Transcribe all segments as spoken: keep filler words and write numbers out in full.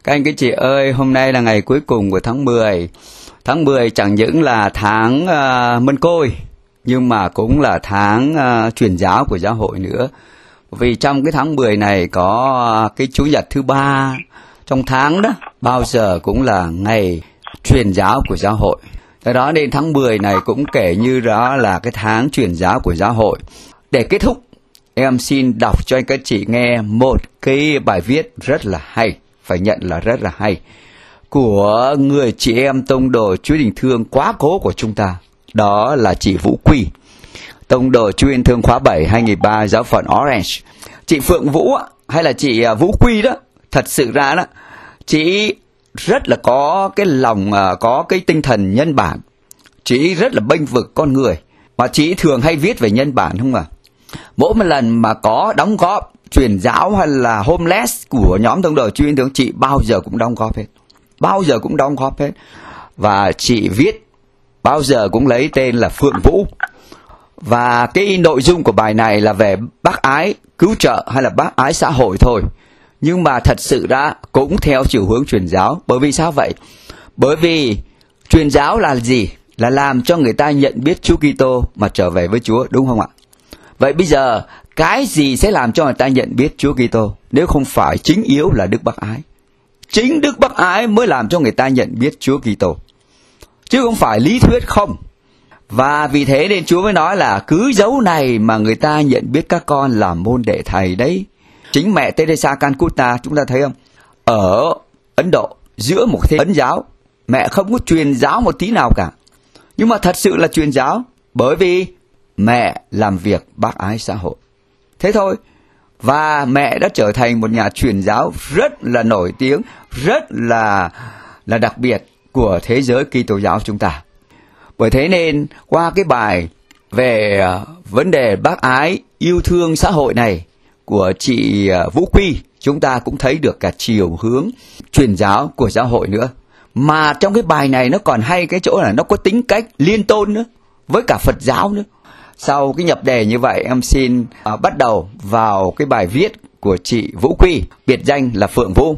Các anh các chị ơi, hôm nay là ngày cuối cùng của tháng mười. Tháng mười chẳng những là tháng uh, Mân Côi, nhưng mà cũng là tháng uh, truyền giáo của giáo hội nữa. Vì trong cái tháng mười này có uh, cái Chủ nhật thứ ba trong tháng đó, bao giờ cũng là ngày truyền giáo của giáo hội. Do đó nên tháng mười này cũng kể như đó là cái tháng truyền giáo của giáo hội. Để kết thúc, em xin đọc cho anh các chị nghe một cái bài viết rất là hay, phải nhận là rất là hay, của người chị em tông đồ Chúa Tình Thương quá cố của chúng ta. Đó là chị Vũ Quy, tông đồ Chúa Tình Thương khóa bảy hai nghìn ba giáo phận Orange. Chị Phượng Vũ hay là chị Vũ Quy đó, thật sự ra đó, chị rất là có cái lòng, có cái tinh thần nhân bản. Chị rất là bênh vực con người, mà chị thường hay viết về nhân bản không à. Mỗi một lần mà có đóng góp truyền giáo hay là homeless của nhóm tông đồ Chúa Tình Thương, chị bao giờ cũng đóng góp hết, bao giờ cũng đóng góp hết. Và chị viết bao giờ cũng lấy tên là Phượng Vũ. Và cái nội dung của bài này là về bác ái cứu trợ hay là bác ái xã hội thôi, nhưng mà thật sự ra cũng theo chiều hướng truyền giáo. Bởi vì sao vậy? Bởi vì truyền giáo là gì? Là làm cho người ta nhận biết Chúa Kitô mà trở về với Chúa, đúng không ạ? Vậy bây giờ cái gì sẽ làm cho người ta nhận biết Chúa Kitô nếu không phải chính yếu là đức bác ái? Chính đức bác ái mới làm cho người ta nhận biết Chúa Kitô, chứ không phải lý thuyết không. Và vì thế nên Chúa mới nói là cứ dấu này mà người ta nhận biết các con là môn đệ thầy đấy. Chính mẹ Teresa Calcutta, chúng ta thấy không? Ở Ấn Độ, giữa một thế Ấn giáo, mẹ không có truyền giáo một tí nào cả, nhưng mà thật sự là truyền giáo, bởi vì mẹ làm việc bác ái xã hội. Thế thôi. Và mẹ đã trở thành một nhà truyền giáo rất là nổi tiếng, rất là là đặc biệt của thế giới Kitô giáo chúng ta. Bởi thế nên qua cái bài về vấn đề bác ái yêu thương xã hội này của chị Vũ Quy, chúng ta cũng thấy được cả chiều hướng truyền giáo của giáo hội nữa. Mà trong cái bài này nó còn hay cái chỗ là nó có tính cách liên tôn nữa với cả Phật giáo nữa. Sau cái nhập đề như vậy, em xin uh, bắt đầu vào cái bài viết của chị Vũ Quy, biệt danh là Phượng Vũ.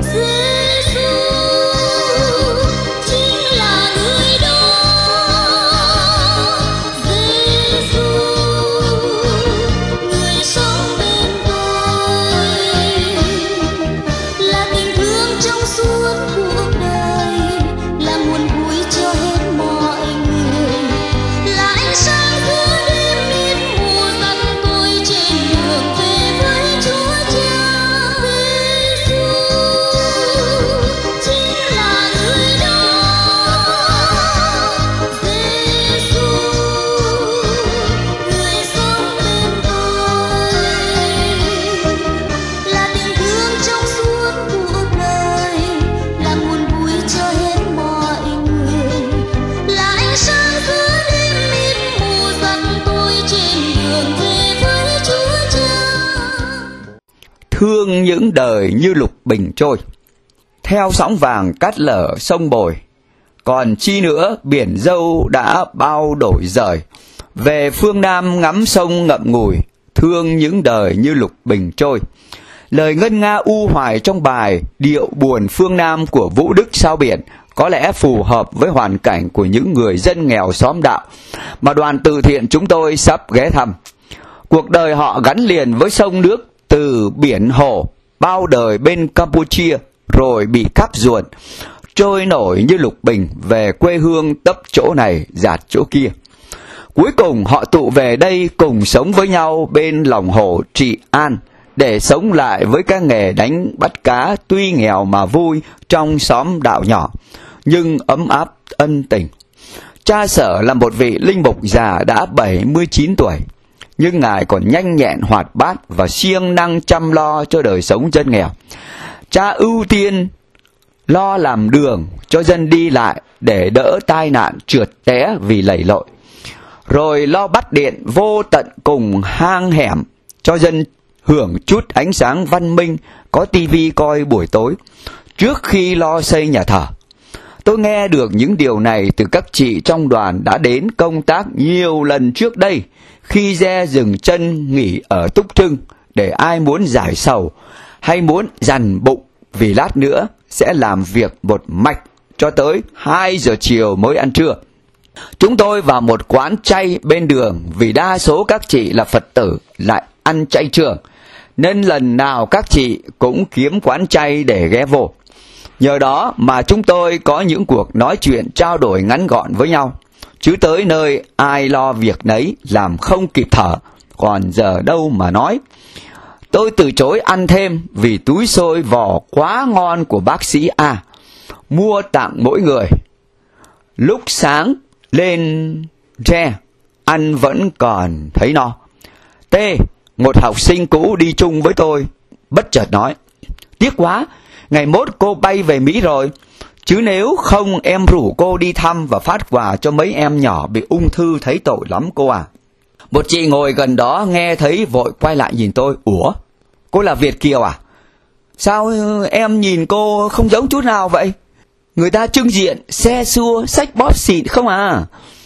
Thương những đời như lục bình trôi, theo sóng vàng cát lở sông bồi, còn chi nữa biển dâu đã bao đổi rời, về phương Nam ngắm sông ngậm ngùi, thương những đời như lục bình trôi. Lời ngân nga u hoài trong bài Điệu buồn phương Nam của Vũ Đức Sao Biển có lẽ phù hợp với hoàn cảnh của những người dân nghèo xóm đạo mà đoàn từ thiện chúng tôi sắp ghé thăm. Cuộc đời họ gắn liền với sông nước từ biển Hồ bao đời bên Campuchia, rồi bị cắp ruồn, trôi nổi như lục bình về quê hương tấp chỗ này dạt chỗ kia. Cuối cùng họ tụ về đây cùng sống với nhau bên lòng hồ Trị An, để sống lại với các nghề đánh bắt cá tuy nghèo mà vui trong xóm đạo nhỏ, nhưng ấm áp ân tình. Cha Sở là một vị linh mục già đã bảy mươi chín tuổi, nhưng Ngài còn nhanh nhẹn hoạt bát và siêng năng chăm lo cho đời sống dân nghèo. Cha ưu tiên lo làm đường cho dân đi lại để đỡ tai nạn trượt té vì lầy lội, rồi lo bắt điện vô tận cùng hang hẻm cho dân hưởng chút ánh sáng văn minh, có tivi coi buổi tối, trước khi lo xây nhà thờ. Tôi nghe được những điều này từ các chị trong đoàn đã đến công tác nhiều lần trước đây, khi Re dừng chân nghỉ ở Túc Trưng để ai muốn giải sầu hay muốn dằn bụng vì lát nữa sẽ làm việc một mạch cho tới hai giờ chiều mới ăn trưa. Chúng tôi vào một quán chay bên đường vì đa số các chị là Phật tử lại ăn chay trường, nên lần nào các chị cũng kiếm quán chay để ghé vô. Nhờ đó mà chúng tôi có những cuộc nói chuyện trao đổi ngắn gọn với nhau, chứ tới nơi ai lo việc nấy làm không kịp thở, còn giờ đâu mà nói. Tôi từ chối ăn thêm vì túi xôi vò quá ngon của bác sĩ A, mua tặng mỗi người. Lúc sáng lên tre, ăn vẫn còn thấy no. T, một học sinh cũ đi chung với tôi, bất chợt nói: tiếc quá, ngày mốt cô bay về Mỹ rồi, chứ nếu không em rủ cô đi thăm và phát quà cho mấy em nhỏ bị ung thư, thấy tội lắm cô à. Một chị ngồi gần đó nghe thấy vội quay lại nhìn tôi: ủa, cô là Việt kiều à? Sao em nhìn cô không giống chút nào vậy? Người ta trưng diện, xe xua, xách bóp xịn không à.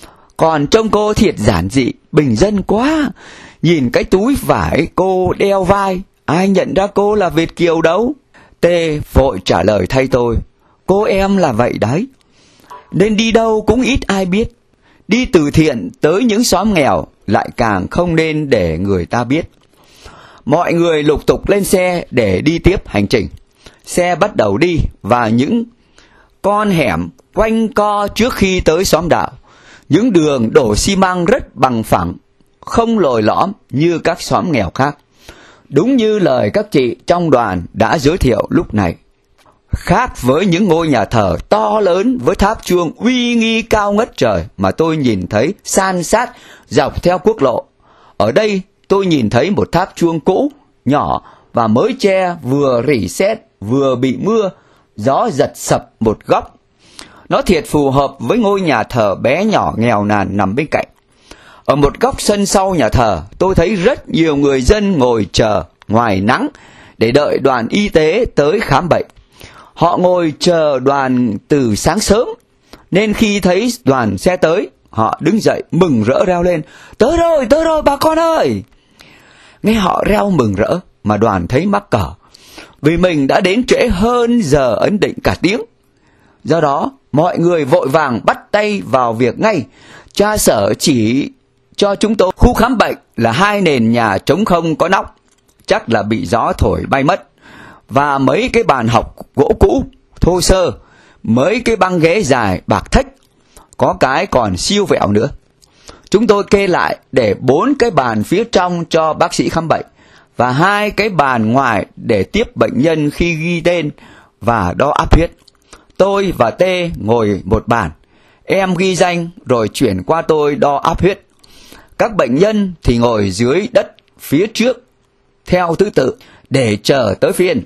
Còn trông cô thiệt giản dị, bình dân quá. Nhìn cái túi vải cô đeo vai, ai nhận ra cô là Việt kiều đâu. T vội trả lời thay tôi: cô em là vậy đấy, nên đi đâu cũng ít ai biết. Đi từ thiện tới những xóm nghèo lại càng không nên để người ta biết. Mọi người lục tục lên xe để đi tiếp hành trình. Xe bắt đầu đi và những con hẻm quanh co trước khi tới xóm đạo. Những đường đổ xi măng rất bằng phẳng, không lồi lõm như các xóm nghèo khác. Đúng như lời các chị trong đoàn đã giới thiệu lúc này. Khác với những ngôi nhà thờ to lớn với tháp chuông uy nghi cao ngất trời mà tôi nhìn thấy san sát dọc theo quốc lộ, ở đây tôi nhìn thấy một tháp chuông cũ, nhỏ và mới tre, vừa rỉ sét vừa bị mưa, gió giật sập một góc. Nó thiệt phù hợp với ngôi nhà thờ bé nhỏ nghèo nàn nằm bên cạnh. Ở một góc sân sau nhà thờ, tôi thấy rất nhiều người dân ngồi chờ ngoài nắng để đợi đoàn y tế tới khám bệnh. Họ ngồi chờ đoàn từ sáng sớm, nên khi thấy đoàn xe tới, họ đứng dậy mừng rỡ reo lên: tới rồi, tới rồi bà con ơi! Nghe họ reo mừng rỡ mà đoàn thấy mắc cỡ, vì mình đã đến trễ hơn giờ ấn định cả tiếng. Do đó, mọi người vội vàng bắt tay vào việc ngay. Cha sở chỉ cho chúng tôi khu khám bệnh là hai nền nhà trống không có nóc, chắc là bị gió thổi bay mất, và mấy cái bàn học gỗ cũ, thô sơ, mấy cái băng ghế dài bạc thách, có cái còn siêu vẹo nữa. Chúng tôi kê lại để bốn cái bàn phía trong cho bác sĩ khám bệnh, và hai cái bàn ngoài để tiếp bệnh nhân khi ghi tên và đo áp huyết. Tôi và T ngồi một bàn, em ghi danh rồi chuyển qua tôi đo áp huyết. Các bệnh nhân thì ngồi dưới đất phía trước theo thứ tự để chờ tới phiên.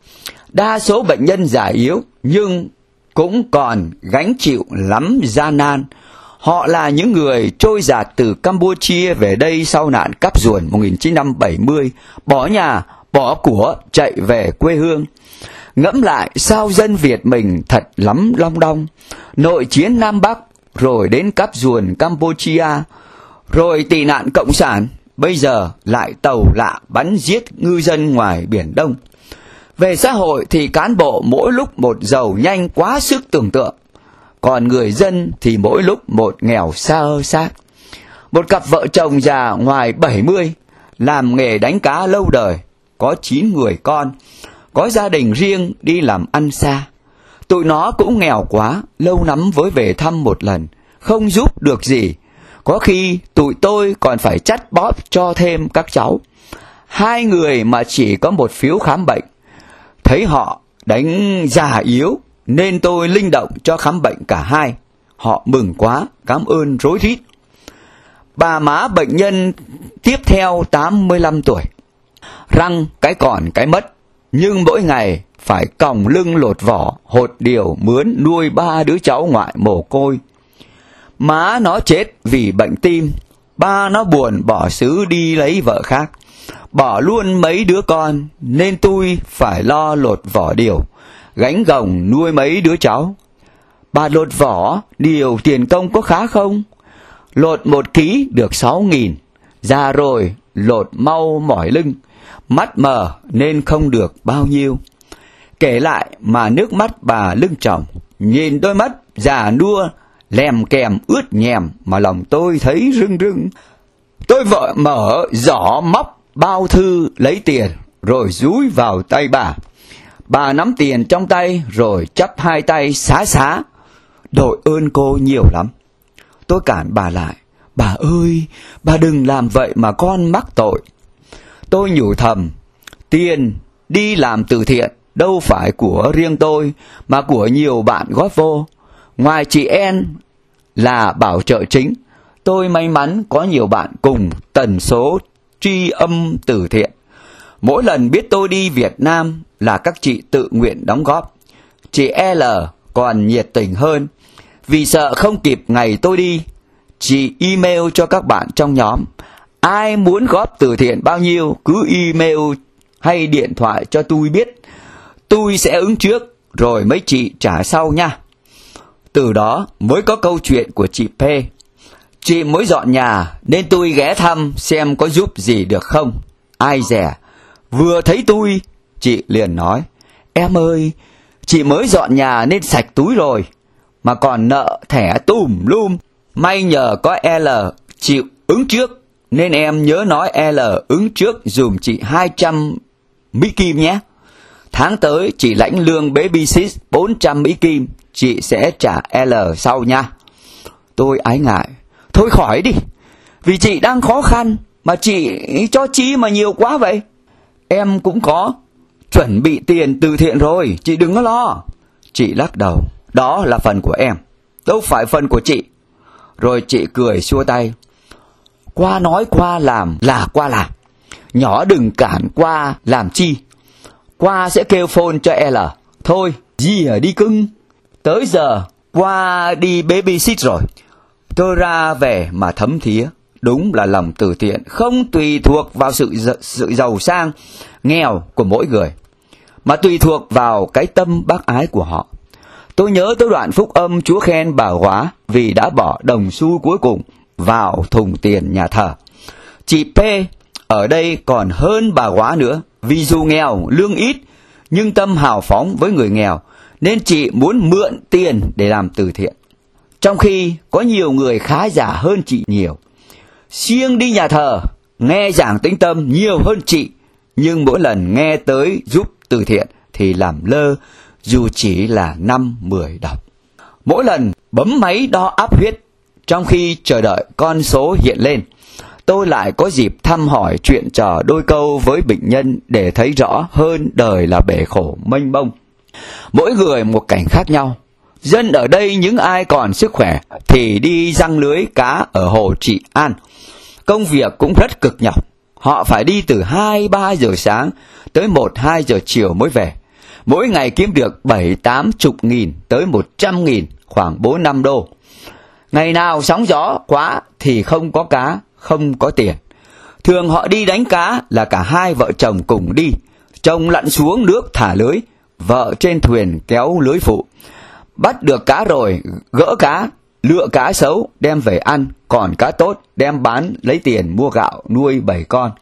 Đa số bệnh nhân già yếu nhưng cũng còn gánh chịu lắm gian nan. Họ là những người trôi dạt từ Campuchia về đây sau nạn cắp ruồn một nghìn chín trăm bảy mươi, bỏ nhà, bỏ của, chạy về quê hương. Ngẫm lại sao dân Việt mình thật lắm long đong. Nội chiến Nam Bắc, rồi đến cắp ruồn Campuchia, rồi tị nạn Cộng sản, bây giờ lại tàu lạ bắn giết ngư dân ngoài Biển Đông. Về xã hội thì cán bộ mỗi lúc một giàu nhanh quá sức tưởng tượng, còn người dân thì mỗi lúc một nghèo xa ơ xác. Một cặp vợ chồng già ngoài bảy mươi, làm nghề đánh cá lâu đời, có chín người con, có gia đình riêng đi làm ăn xa. Tụi nó cũng nghèo quá, lâu lắm mới về thăm một lần, không giúp được gì. Có khi tụi tôi còn phải chắt bóp cho thêm các cháu. Hai người mà chỉ có một phiếu khám bệnh. Thấy họ đánh già yếu nên tôi linh động cho khám bệnh cả hai. Họ mừng quá, cảm ơn rối rít. Bà má bệnh nhân tiếp theo tám mươi lăm tuổi, răng cái còn cái mất, nhưng mỗi ngày phải còng lưng lột vỏ, hột điều mướn nuôi ba đứa cháu ngoại mồ côi. Má nó chết vì bệnh tim, ba nó buồn bỏ xứ đi lấy vợ khác, bỏ luôn mấy đứa con, nên tôi phải lo lột vỏ điều, gánh gồng nuôi mấy đứa cháu. Bà lột vỏ điều tiền công có khá không? Lột một ký được sáu nghìn, già rồi lột mau mỏi lưng, mắt mờ nên không được bao nhiêu. Kể lại mà nước mắt bà lưng tròng, nhìn đôi mắt già nua lèm kèm ướt nhèm mà lòng tôi thấy rưng rưng. Tôi vợ mở giỏ móc bao thư lấy tiền rồi dúi vào tay bà. Bà nắm tiền trong tay rồi chắp hai tay xá xá: "Đội ơn cô nhiều lắm." Tôi cản bà lại: "Bà ơi, bà đừng làm vậy mà con mắc tội." Tôi nhủ thầm, tiền đi làm từ thiện đâu phải của riêng tôi mà của nhiều bạn góp vô. Ngoài chị En là bảo trợ chính, tôi may mắn có nhiều bạn cùng tần số tri âm từ thiện. Mỗi lần biết tôi đi Việt Nam là các chị tự nguyện đóng góp. Chị L còn nhiệt tình hơn. Vì sợ không kịp ngày tôi đi, chị email cho các bạn trong nhóm: "Ai muốn góp từ thiện bao nhiêu cứ email hay điện thoại cho tôi biết, tôi sẽ ứng trước rồi mấy chị trả sau nha." Từ đó mới có câu chuyện của chị P. Chị mới dọn nhà nên tôi ghé thăm xem có giúp gì được không. Ai dè, vừa thấy tôi, chị liền nói: "Em ơi, chị mới dọn nhà nên sạch túi rồi, mà còn nợ thẻ tùm lum. May nhờ có L chịu ứng trước, nên em nhớ nói L ứng trước dùm chị hai trăm Mỹ Kim nhé. Tháng tới chị lãnh lương baby sit bốn trăm Mỹ Kim, chị sẽ trả L sau nha." Tôi ái ngại: "Thôi khỏi đi, vì chị đang khó khăn, mà chị cho chi mà nhiều quá vậy?" "Em cũng có chuẩn bị tiền từ thiện rồi, chị đừng có lo." Chị lắc đầu: "Đó là phần của em, đâu phải phần của chị." Rồi chị cười xua tay: "Qua nói qua làm là qua làm, nhỏ đừng cản qua làm chi. Qua sẽ kêu phone cho L. Thôi, gì ở đi cưng. Tới giờ qua đi baby sit rồi." Tôi ra về mà thấm thía, đúng là lòng từ thiện không tùy thuộc vào sự sự giàu sang, nghèo của mỗi người, mà tùy thuộc vào cái tâm bác ái của họ. Tôi nhớ tới đoạn phúc âm Chúa khen bà Hóa vì đã bỏ đồng xu cuối cùng vào thùng tiền nhà thờ. Chị P ở đây còn hơn bà Hóa nữa, vì dù nghèo, lương ít, nhưng tâm hào phóng với người nghèo, nên chị muốn mượn tiền để làm từ thiện. Trong khi có nhiều người khá giả hơn chị nhiều, siêng đi nhà thờ, nghe giảng tĩnh tâm nhiều hơn chị, nhưng mỗi lần nghe tới giúp từ thiện thì làm lơ, dù chỉ là năm mười đồng. Mỗi lần bấm máy đo áp huyết, trong khi chờ đợi con số hiện lên, tôi lại có dịp thăm hỏi chuyện trò đôi câu với bệnh nhân để thấy rõ hơn đời là bể khổ mênh mông. Mỗi người một cảnh khác nhau. Dân ở đây những ai còn sức khỏe thì đi giăng lưới cá ở hồ Trị An. Công việc cũng rất cực nhọc. Họ phải đi từ hai ba giờ sáng tới một hai giờ chiều mới về. Mỗi ngày kiếm được bảy tám chục nghìn tới một trăm nghìn, khoảng bốn năm đô. Ngày nào sóng gió quá thì không có cá, không có tiền. Thường họ đi đánh cá là cả hai vợ chồng cùng đi. Chồng lặn xuống nước thả lưới, vợ trên thuyền kéo lưới phụ. Bắt được cá rồi, gỡ cá, lựa cá xấu đem về ăn, còn cá tốt đem bán lấy tiền mua gạo nuôi bảy con.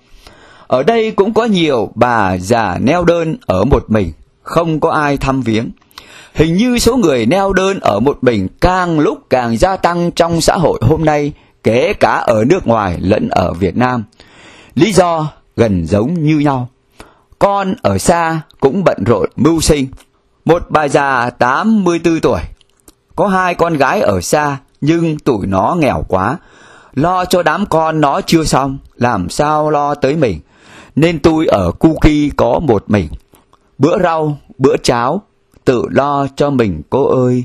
Ở đây cũng có nhiều bà già neo đơn ở một mình, không có ai thăm viếng. Hình như số người neo đơn ở một mình càng lúc càng gia tăng trong xã hội hôm nay, kể cả ở nước ngoài lẫn ở Việt Nam. Lý do gần giống như nhau. Con ở xa cũng bận rộn mưu sinh. Một bà già tám mươi tư tuổi, có hai con gái ở xa, nhưng tụi nó nghèo quá, lo cho đám con nó chưa xong, làm sao lo tới mình, nên tôi ở cu ki có một mình. Bữa rau, bữa cháo, tự lo cho mình cô ơi.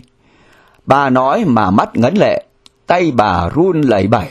Bà nói mà mắt ngấn lệ, tay bà run lẩy bẩy.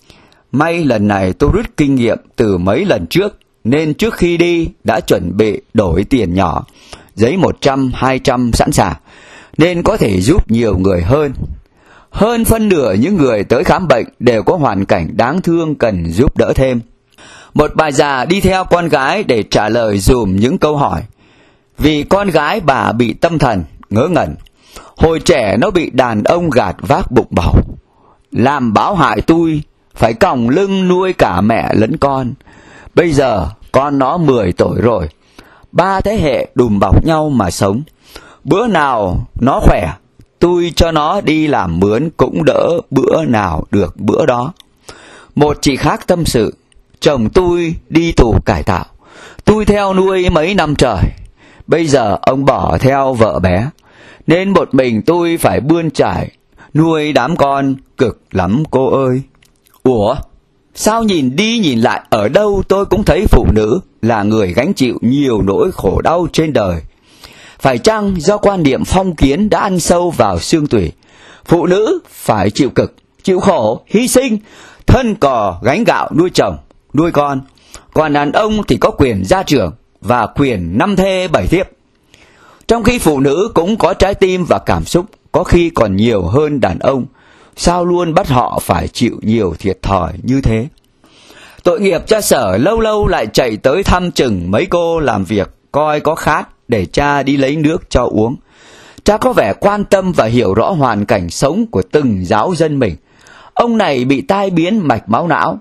May lần này tôi rút kinh nghiệm từ mấy lần trước, nên trước khi đi đã chuẩn bị đổi tiền nhỏ, giấy một trăm, hai trăm sẵn sàng, nên có thể giúp nhiều người hơn. Hơn phân nửa những người tới khám bệnh đều có hoàn cảnh đáng thương cần giúp đỡ thêm. Một bà già đi theo con gái để trả lời dùm những câu hỏi. Vì con gái bà bị tâm thần, ngớ ngẩn. Hồi trẻ nó bị đàn ông gạt vác bụng bầu, làm báo hại tôi, phải còng lưng nuôi cả mẹ lẫn con. Bây giờ con nó mười tuổi rồi. ba thế hệ đùm bọc nhau mà sống. Bữa nào nó khỏe, tôi cho nó đi làm mướn cũng đỡ bữa nào được bữa đó. Một chị khác tâm sự, chồng tôi đi tù cải tạo, tôi theo nuôi mấy năm trời. Bây giờ ông bỏ theo vợ bé, nên một mình tôi phải bươn trải, nuôi đám con cực lắm cô ơi. Ủa, sao nhìn đi nhìn lại ở đâu tôi cũng thấy phụ nữ là người gánh chịu nhiều nỗi khổ đau trên đời. Phải chăng do quan niệm phong kiến đã ăn sâu vào xương tủy? Phụ nữ phải chịu cực, chịu khổ, hy sinh, thân cò gánh gạo nuôi chồng, nuôi con. Còn đàn ông thì có quyền gia trưởng và quyền năm thê bảy thiếp. Trong khi phụ nữ cũng có trái tim và cảm xúc, có khi còn nhiều hơn đàn ông. Sao luôn bắt họ phải chịu nhiều thiệt thòi như thế? Tội nghiệp cha Sở lâu lâu lại chạy tới thăm chừng mấy cô làm việc, coi có khát để cha đi lấy nước cho uống. Cha có vẻ quan tâm và hiểu rõ hoàn cảnh sống của từng giáo dân mình. Ông này bị tai biến mạch máu não,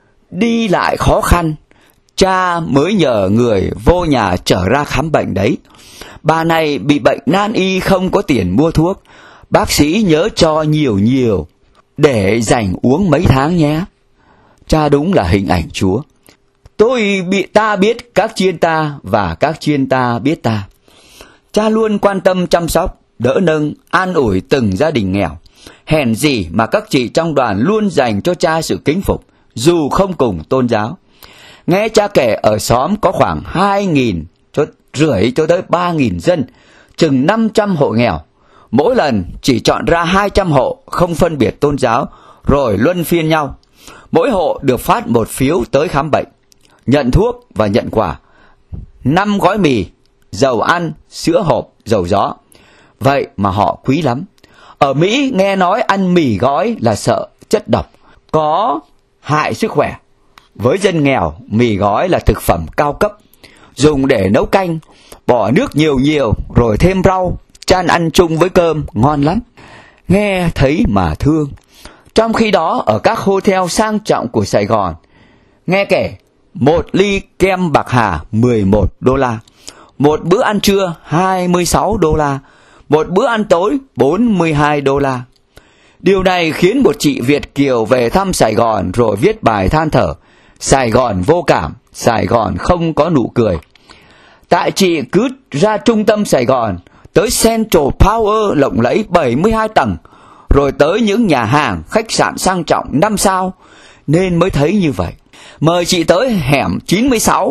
đi lại khó khăn. Cha mới nhờ người vô nhà chở ra khám bệnh đấy. Bà này bị bệnh nan y không có tiền mua thuốc. Bác sĩ nhớ cho nhiều nhiều để dành uống mấy tháng nhé. Cha đúng là hình ảnh Chúa. Tôi bị ta biết các chiên ta và các chiên ta biết ta. Cha luôn quan tâm chăm sóc, đỡ nâng, an ủi từng gia đình nghèo. Hèn gì mà các chị trong đoàn luôn dành cho cha sự kính phục, dù không cùng tôn giáo. Nghe cha kể ở xóm có khoảng hai nghìn cho rưỡi cho tới ba nghìn dân, chừng năm trăm hộ nghèo. Mỗi lần chỉ chọn ra hai trăm hộ không phân biệt tôn giáo, rồi luân phiên nhau. Mỗi hộ được phát một phiếu tới khám bệnh, nhận thuốc và nhận quà. Năm gói mì, dầu ăn, sữa hộp, dầu gió. Vậy mà họ quý lắm. Ở Mỹ nghe nói ăn mì gói là sợ chất độc, có hại sức khỏe. Với dân nghèo, mì gói là thực phẩm cao cấp, dùng để nấu canh, bỏ nước nhiều nhiều rồi thêm rau, chan ăn chung với cơm, ngon lắm. Nghe thấy mà thương. Trong khi đó ở các hotel sang trọng của Sài Gòn, nghe kể một ly kem bạc hà mười một đô la, một bữa ăn trưa hai mươi sáu đô la, một bữa ăn tối bốn mươi hai đô la. Điều này khiến một chị Việt kiều về thăm Sài Gòn rồi viết bài than thở: Sài Gòn vô cảm, Sài Gòn không có nụ cười. Tại chị cứ ra trung tâm Sài Gòn, tới Central Power lộng lẫy bảy mươi hai tầng, rồi tới những nhà hàng, khách sạn sang trọng năm sao, nên mới thấy như vậy. Mời chị tới hẻm chín mươi sáu,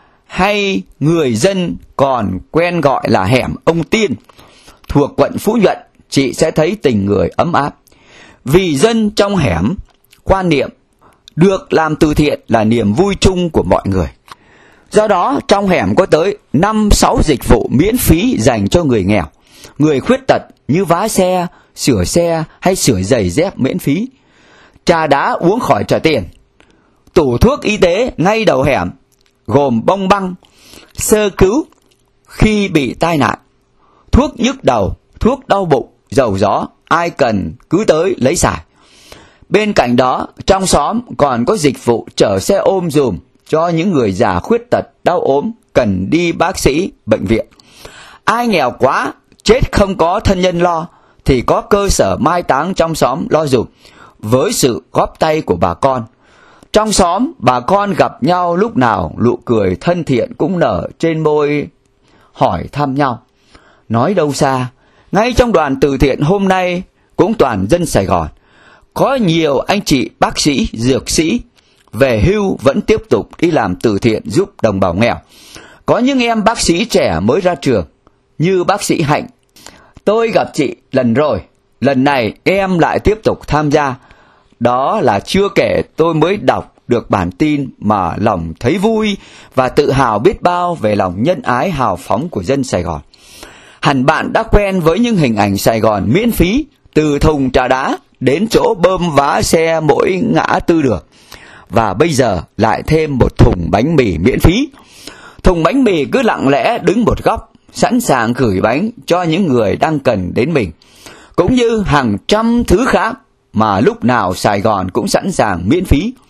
hay người dân còn quen gọi là hẻm Ông Tiên, thuộc quận Phú Nhuận, chị sẽ thấy tình người ấm áp. Vì dân trong hẻm quan niệm được làm từ thiện là niềm vui chung của mọi người. Do đó trong hẻm có tới năm sáu dịch vụ miễn phí dành cho người nghèo, người khuyết tật như vá xe, sửa xe hay sửa giày dép miễn phí. Trà đá uống khỏi trả tiền. Tủ thuốc y tế ngay đầu hẻm gồm bông băng, sơ cứu khi bị tai nạn, thuốc nhức đầu, thuốc đau bụng, dầu gió, ai cần cứ tới lấy xài. Bên cạnh đó, trong xóm còn có dịch vụ chở xe ôm dùm cho những người già khuyết tật, đau ốm, cần đi bác sĩ, bệnh viện. Ai nghèo quá, chết không có thân nhân lo, thì có cơ sở mai táng trong xóm lo dùm, với sự góp tay của bà con. Trong xóm, bà con gặp nhau lúc nào nụ cười thân thiện cũng nở trên môi, hỏi thăm nhau. Nói đâu xa, ngay trong đoàn từ thiện hôm nay cũng toàn dân Sài Gòn. Có nhiều anh chị bác sĩ, dược sĩ về hưu vẫn tiếp tục đi làm từ thiện giúp đồng bào nghèo. Có những em bác sĩ trẻ mới ra trường, như bác sĩ Hạnh. Tôi gặp chị lần rồi, lần này em lại tiếp tục tham gia. Đó là chưa kể tôi mới đọc được bản tin mà lòng thấy vui và tự hào biết bao về lòng nhân ái hào phóng của dân Sài Gòn. Hẳn bạn đã quen với những hình ảnh Sài Gòn miễn phí, từ thùng trà đá đến chỗ bơm vá xe mỗi ngã tư đường. Và bây giờ lại thêm một thùng bánh mì miễn phí. Thùng bánh mì cứ lặng lẽ đứng một góc, sẵn sàng gửi bánh cho những người đang cần đến mình. Cũng như hàng trăm thứ khác mà lúc nào Sài Gòn cũng sẵn sàng miễn phí.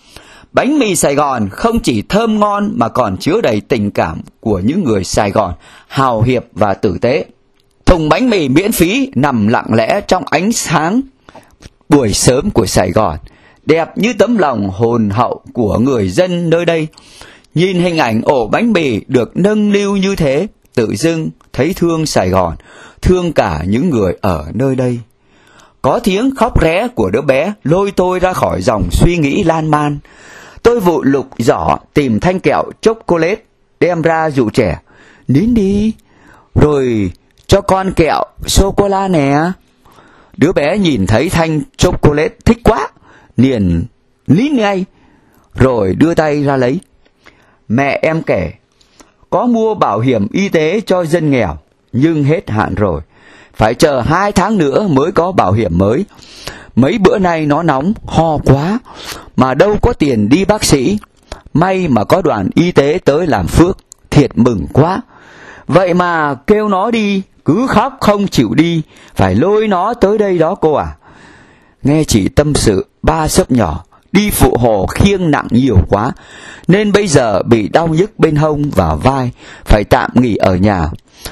Bánh mì Sài Gòn không chỉ thơm ngon mà còn chứa đầy tình cảm của những người Sài Gòn, hào hiệp và tử tế. Thùng bánh mì miễn phí nằm lặng lẽ trong ánh sáng buổi sớm của Sài Gòn, đẹp như tấm lòng hồn hậu của người dân nơi đây. Nhìn hình ảnh ổ bánh mì được nâng niu như thế, tự dưng thấy thương Sài Gòn, thương cả những người ở nơi đây. Có tiếng khóc ré của đứa bé lôi tôi ra khỏi dòng suy nghĩ lan man. Tôi vội lục giỏ tìm thanh kẹo chocolate đem ra dụ trẻ. Nín đi, rồi cho con kẹo sô-cô-la nè. Đứa bé nhìn thấy thanh chocolate thích quá, liền nín ngay, rồi đưa tay ra lấy. Mẹ em kể, có mua bảo hiểm y tế cho dân nghèo, nhưng hết hạn rồi. Phải chờ hai tháng nữa mới có bảo hiểm mới. Mấy bữa nay nó nóng, ho quá, mà đâu có tiền đi bác sĩ. May mà có đoàn y tế tới làm phước, thiệt mừng quá. Vậy mà kêu nó đi, cứ khóc không chịu đi, phải lôi nó tới đây đó cô à. Nghe chị tâm sự, ba xấp nhỏ, đi phụ hồ khiêng nặng nhiều quá, nên bây giờ bị đau nhức bên hông và vai, phải tạm nghỉ ở nhà.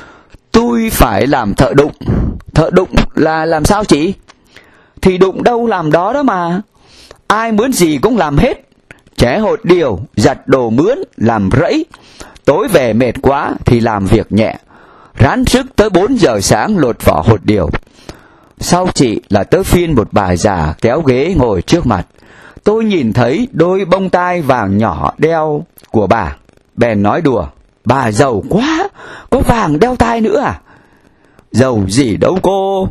Tôi phải làm thợ đụng. Thợ đụng là làm sao chị? Thì đụng đâu làm đó đó mà. Ai mướn gì cũng làm hết. Trẻ hột điều, giặt đồ mướn, làm rẫy. Tối về mệt quá thì làm việc nhẹ. Ráng sức tới bốn giờ sáng lột vỏ hột điều. Sau chị là tới phiên một bà già kéo ghế ngồi trước mặt. Tôi nhìn thấy đôi bông tai vàng nhỏ đeo của bà, bèn nói đùa: bà giàu quá, có vàng đeo tai nữa à? Giàu gì đâu cô,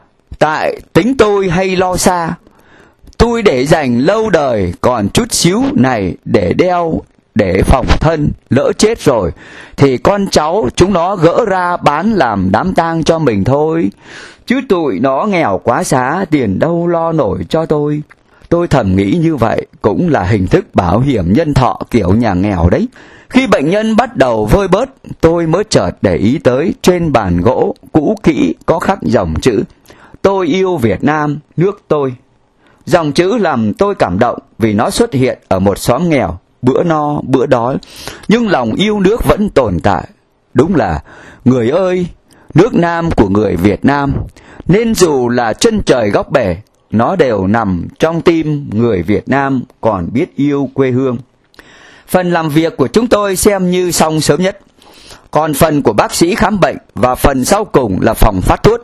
tại tính tôi hay lo xa. Tôi để dành lâu đời còn chút xíu này để đeo, để phòng thân, lỡ chết rồi thì con cháu chúng nó gỡ ra bán làm đám tang cho mình thôi. Chứ tụi nó nghèo quá xá, tiền đâu lo nổi cho tôi. Tôi thầm nghĩ như vậy cũng là hình thức bảo hiểm nhân thọ kiểu nhà nghèo đấy. Khi bệnh nhân bắt đầu vơi bớt, tôi mới chợt để ý tới trên bàn gỗ cũ kỹ có khắc dòng chữ: tôi yêu Việt Nam, nước tôi. Dòng chữ làm tôi cảm động vì nó xuất hiện ở một xóm nghèo, bữa no bữa đói, nhưng lòng yêu nước vẫn tồn tại. Đúng là, người ơi, nước Nam của người Việt Nam, nên dù là chân trời góc bể, nó đều nằm trong tim người Việt Nam còn biết yêu quê hương. Phần làm việc của chúng tôi xem như xong sớm nhất. Còn phần của bác sĩ khám bệnh và phần sau cùng là phòng phát thuốc.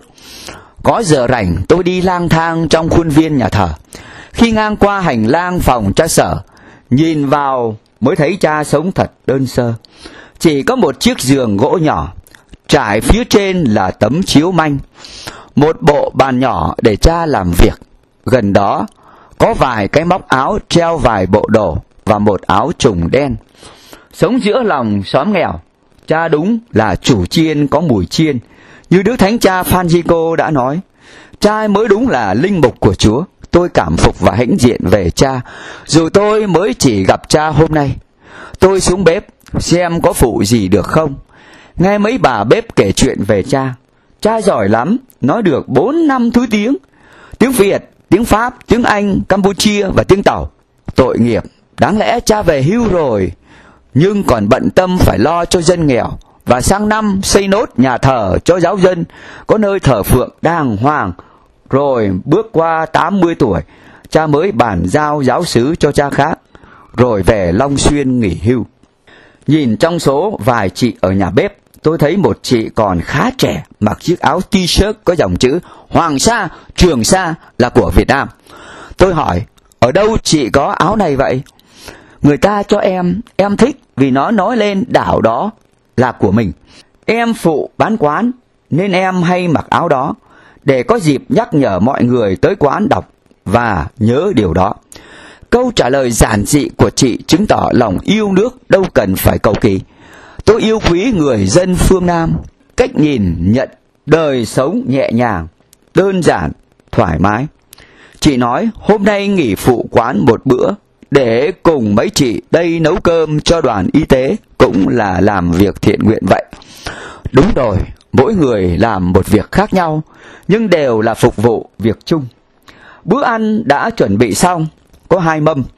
Có giờ rảnh tôi đi lang thang trong khuôn viên nhà thờ. Khi ngang qua hành lang phòng cha Sở, nhìn vào mới thấy cha sống thật đơn sơ. Chỉ có một chiếc giường gỗ nhỏ, trải phía trên là tấm chiếu manh, một bộ bàn nhỏ để cha làm việc. Gần đó có vài cái móc áo treo vài bộ đồ và một áo trùng đen. Sống giữa lòng xóm nghèo, cha đúng là chủ chiên có mùi chiên. Như Đức Thánh Cha Francisco đã nói, cha mới đúng là linh mục của Chúa. Tôi cảm phục và hãnh diện về cha, dù tôi mới chỉ gặp cha hôm nay. Tôi xuống bếp xem có phụ gì được không. Nghe mấy bà bếp kể chuyện về cha. Cha giỏi lắm, nói được bốn năm thứ tiếng: tiếng Việt, tiếng Pháp, tiếng Anh, Campuchia và tiếng Tàu. Tội nghiệp, đáng lẽ cha về hưu rồi, nhưng còn bận tâm phải lo cho dân nghèo, và sang năm xây nốt nhà thờ cho giáo dân, có nơi thờ phượng đàng hoàng. Rồi bước qua tám mươi tuổi, cha mới bàn giao giáo xứ cho cha khác, rồi về Long Xuyên nghỉ hưu. Nhìn trong số vài chị ở nhà bếp, tôi thấy một chị còn khá trẻ, mặc chiếc áo t-shirt có dòng chữ Hoàng Sa, Trường Sa là của Việt Nam. Tôi hỏi, ở đâu chị có áo này vậy? Người ta cho em, em thích vì nó nói lên đảo đó là của mình. Em phụ bán quán nên em hay mặc áo đó, để có dịp nhắc nhở mọi người tới quán đọc và nhớ điều đó. Câu trả lời giản dị của chị chứng tỏ lòng yêu nước đâu cần phải cầu kỳ. Tôi yêu quý người dân phương Nam, cách nhìn nhận đời sống nhẹ nhàng, đơn giản, thoải mái. Chị nói hôm nay nghỉ phụ quán một bữa để cùng mấy chị đây nấu cơm cho đoàn y tế, cũng là làm việc thiện nguyện vậy. Đúng rồi, mỗi người làm một việc khác nhau, nhưng đều là phục vụ việc chung. Bữa ăn đã chuẩn bị xong, có hai mâm.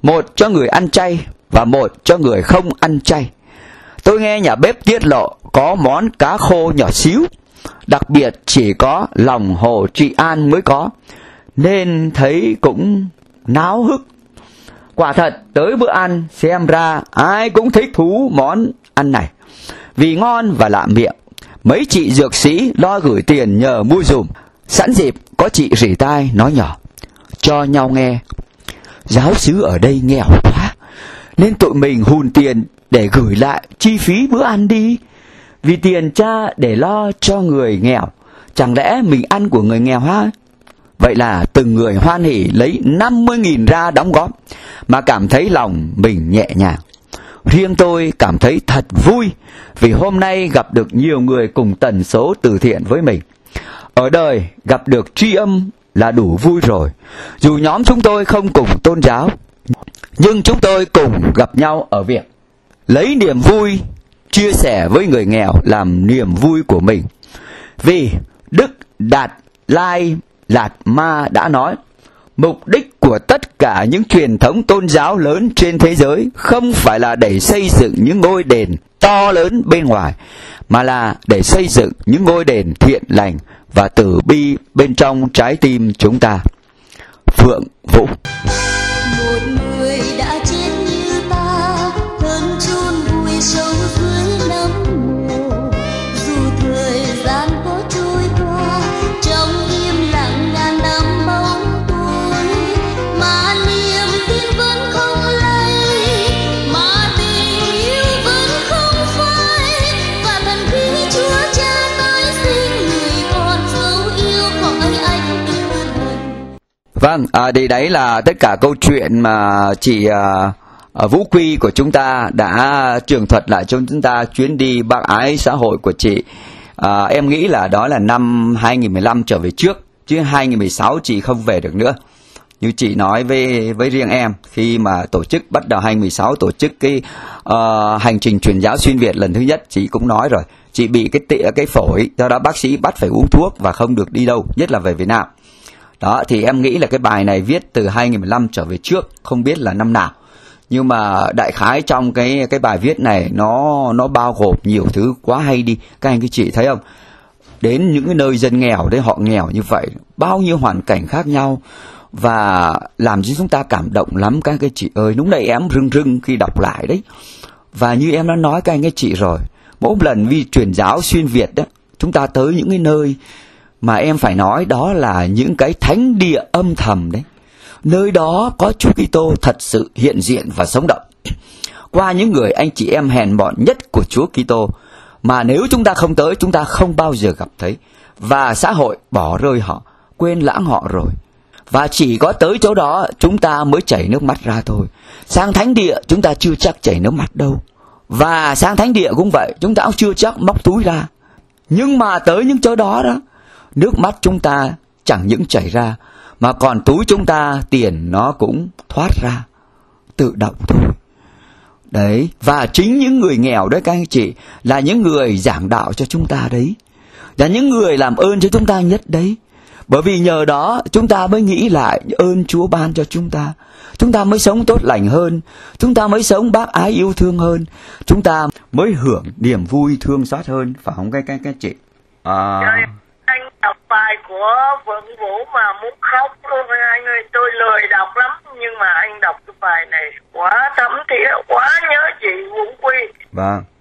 một cho người ăn chay và một cho người không ăn chay. Tôi nghe nhà bếp tiết lộ có món cá khô nhỏ xíu, đặc biệt chỉ có lòng hồ Trị An mới có, nên thấy cũng náo hức. Quả thật tới bữa ăn xem ra ai cũng thích thú món ăn này, vì ngon và lạ miệng. Mấy chị dược sĩ lo gửi tiền nhờ mua dùm. Sẵn dịp có chị rỉ tai nói nhỏ cho nhau nghe: giáo xứ ở đây nghèo quá, nên tụi mình hùn tiền để gửi lại chi phí bữa ăn đi. Vì tiền cha để lo cho người nghèo, chẳng lẽ mình ăn của người nghèo ha? Vậy là từng người hoan hỉ lấy năm mươi nghìn ra đóng góp, mà cảm thấy lòng mình nhẹ nhàng. Riêng tôi cảm thấy thật vui, vì hôm nay gặp được nhiều người cùng tần số từ thiện với mình. Ở đời gặp được tri âm là đủ vui rồi. Dù nhóm chúng tôi không cùng tôn giáo, nhưng chúng tôi cùng gặp nhau ở việc lấy niềm vui chia sẻ với người nghèo làm niềm vui của mình. Vì Đức Đạt Lai Lạt Ma đã nói, mục đích của tất cả những truyền thống tôn giáo lớn trên thế giới không phải là để xây dựng những ngôi đền to lớn bên ngoài, mà là để xây dựng những ngôi đền thiện lành và từ bi bên trong trái tim chúng ta. Phượng Vũ. Một người đã chết như ta, hơn chôn vùi sâu dưới nấm mồ. Dù thời gian có trôi qua, trong im lặng ngàn năm bóng tối, mà niềm tin vẫn không lay, mà tình yêu vẫn không phai. Và thần khi Chúa Cha tới xin người con dấu yêu khỏi anh tư thần. Vâng, à, thì đấy là tất cả câu chuyện mà chị à, à, Vũ Quy của chúng ta đã tường thuật lại cho chúng ta chuyến đi bác ái xã hội của chị. À, em nghĩ là đó là năm hai nghìn mười lăm trở về trước, chứ hai nghìn mười sáu chị không về được nữa. Như chị nói với với riêng em, khi mà tổ chức bắt đầu hai nghìn mười sáu tổ chức cái uh, hành trình truyền giáo xuyên Việt lần thứ nhất, chị cũng nói rồi, chị bị cái tị cái phổi, do đó bác sĩ bắt phải uống thuốc và không được đi đâu, nhất là về Việt Nam. Đó, thì em nghĩ là cái bài này viết từ hai nghìn mười lăm trở về trước, không biết là năm nào. Nhưng mà đại khái trong cái cái bài viết này nó nó bao gồm nhiều thứ quá hay đi. Các anh các chị thấy không? Đến những cái nơi dân nghèo đấy, họ nghèo như vậy, bao nhiêu hoàn cảnh khác nhau, và làm cho chúng ta cảm động lắm các anh các chị ơi. Lúc này em rưng rưng khi đọc lại đấy. Và như em đã nói các anh các chị rồi, mỗi lần vì truyền giáo xuyên Việt đó, chúng ta tới những cái nơi mà em phải nói đó là những cái thánh địa âm thầm đấy. Nơi đó có Chúa Kitô thật sự hiện diện và sống động qua những người anh chị em hèn mọn nhất của Chúa Kitô, mà nếu chúng ta không tới, chúng ta không bao giờ gặp thấy. Và xã hội bỏ rơi họ, quên lãng họ rồi. Và chỉ có tới chỗ đó chúng ta mới chảy nước mắt ra thôi. Sang thánh địa chúng ta chưa chắc chảy nước mắt đâu. Và sang thánh địa cũng vậy, chúng ta cũng chưa chắc móc túi ra. Nhưng mà tới những chỗ đó đó, nước mắt chúng ta chẳng những chảy ra, mà còn túi chúng ta tiền nó cũng thoát ra tự động thôi. Đấy, và chính những người nghèo đấy các anh chị là những người giảng đạo cho chúng ta đấy, là những người làm ơn cho chúng ta nhất đấy. Bởi vì nhờ đó chúng ta mới nghĩ lại ơn Chúa ban cho chúng ta, chúng ta mới sống tốt lành hơn, chúng ta mới sống bác ái yêu thương hơn, chúng ta mới hưởng niềm vui thương xót hơn, phải không các các các chị? À... Anh đọc bài của Vượng Vũ mà muốn khóc luôn anh ơi, tôi lười đọc lắm, nhưng mà anh đọc cái bài này quá thấm thía, quá nhớ chị Vũ Quy. Vâng.